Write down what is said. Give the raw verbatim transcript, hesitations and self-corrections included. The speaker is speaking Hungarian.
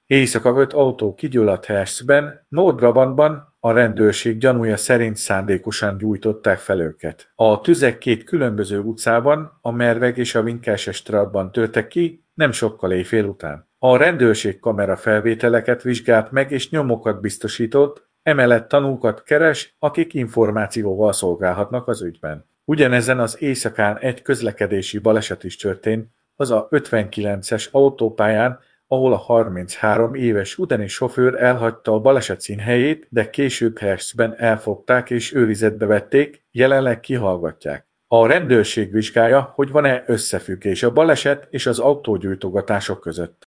Éjszaka öt autó kigyulladt Hersben, Nord-Brabantban, a rendőrség gyanúja szerint szándékosan gyújtották fel őket. A tüzek két különböző utcában, a Merveg és a Winkelsestraatban törtek ki, nem sokkal éjfél után. A rendőrség kamera felvételeket vizsgált meg és nyomokat biztosított, emellett tanúkat keres, akik információval szolgálhatnak az ügyben. Ugyanezen az éjszakán egy közlekedési baleset is történt, az a ötvenkilences autópályán, ahol a harminchárom éves udani sofőr elhagyta a baleset színhelyét, de később Herszben elfogták és őrizetbe vették, jelenleg kihallgatják. A rendőrség vizsgálja, hogy van-e összefüggés a baleset és az autógyújtogatások között.